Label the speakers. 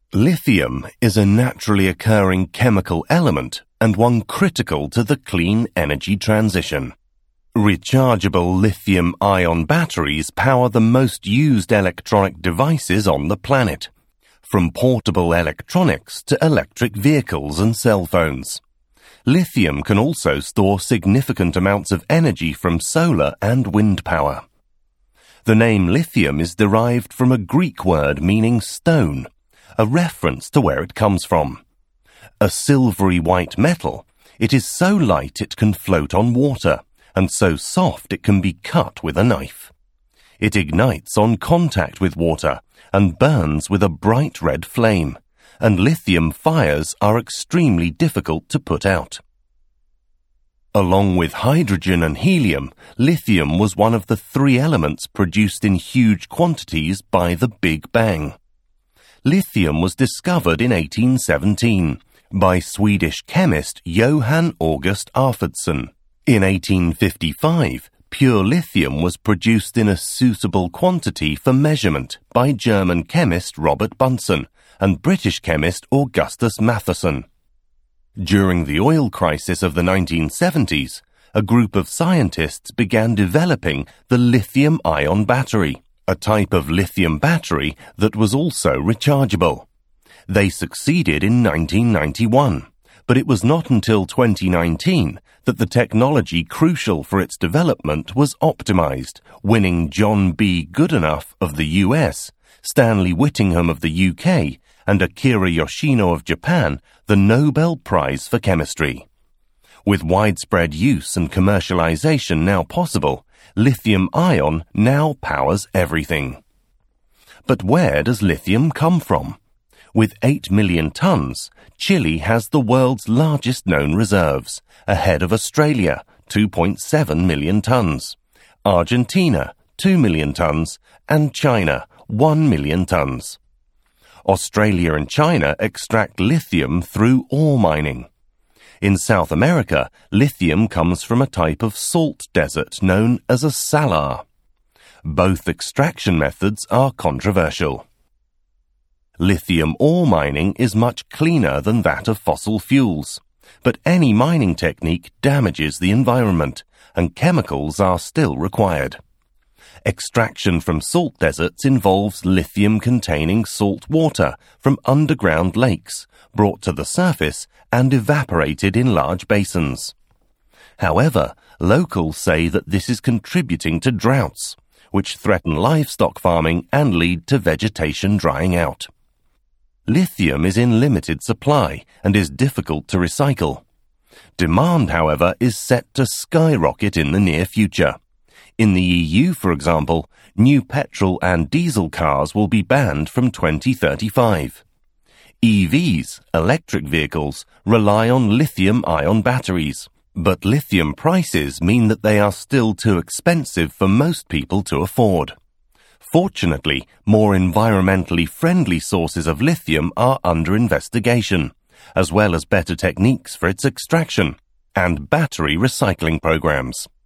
Speaker 1: Lithium is a naturally occurring chemical element and one critical to the clean energy transition. Rechargeable lithium-ion batteries power the most used electronic devices on the planet, from portable electronics to electric vehicles and cell phones. Lithium can also store significant amounts of energy from solar and wind power. The name lithium is derived from a Greek word meaning stone, a reference to where it comes from. A silvery white metal, it is so light it can float on water, and so soft it can be cut with a knife. It ignites on contact with water and burns with a bright red flame, and lithium fires are extremely difficult to put out. Along with hydrogen and helium, lithium was one of the three elements produced in huge quantities by the Big Bang. Lithium was discovered in 1817 by Swedish chemist Johann August Arfvedson. In 1855, pure lithium was produced in a suitable quantity for measurement by German chemist Robert Bunsen and British chemist Augustus Matheson. During the oil crisis of the 1970s, a group of scientists began developing the lithium-ion battery, a type of lithium battery that was also rechargeable. They succeeded in 1991, but it was not until 2019 that the technology crucial for its development was optimized, winning John B. Goodenough of the US, Stanley Whittingham of the UK, and Akira Yoshino of Japan the Nobel Prize for Chemistry. With widespread use and commercialization now possible, lithium-ion now powers everything. But where does lithium come from? With 8 million tons, Chile has the world's largest known reserves, ahead of Australia, 2.7 million tons, Argentina, 2 million tons, and China, 1 million tons. Australia and China extract lithium through ore mining. In South America, lithium comes from a type of salt desert known as a salar. Both extraction methods are controversial. Lithium ore mining is much cleaner than that of fossil fuels, but any mining technique damages the environment, and chemicals are still required. Extraction from salt deserts involves lithium-containing salt water from underground lakes, brought to the surface and evaporated in large basins. However, locals say that this is contributing to droughts, which threaten livestock farming and lead to vegetation drying out. Lithium is in limited supply and is difficult to recycle. Demand, however, is set to skyrocket in the near future. In the EU, for example, new petrol and diesel cars will be banned from 2035. EVs, electric vehicles, rely on lithium-ion batteries, but lithium prices mean that they are still too expensive for most people to afford. Fortunately, more environmentally friendly sources of lithium are under investigation, as well as better techniques for its extraction and battery recycling programs.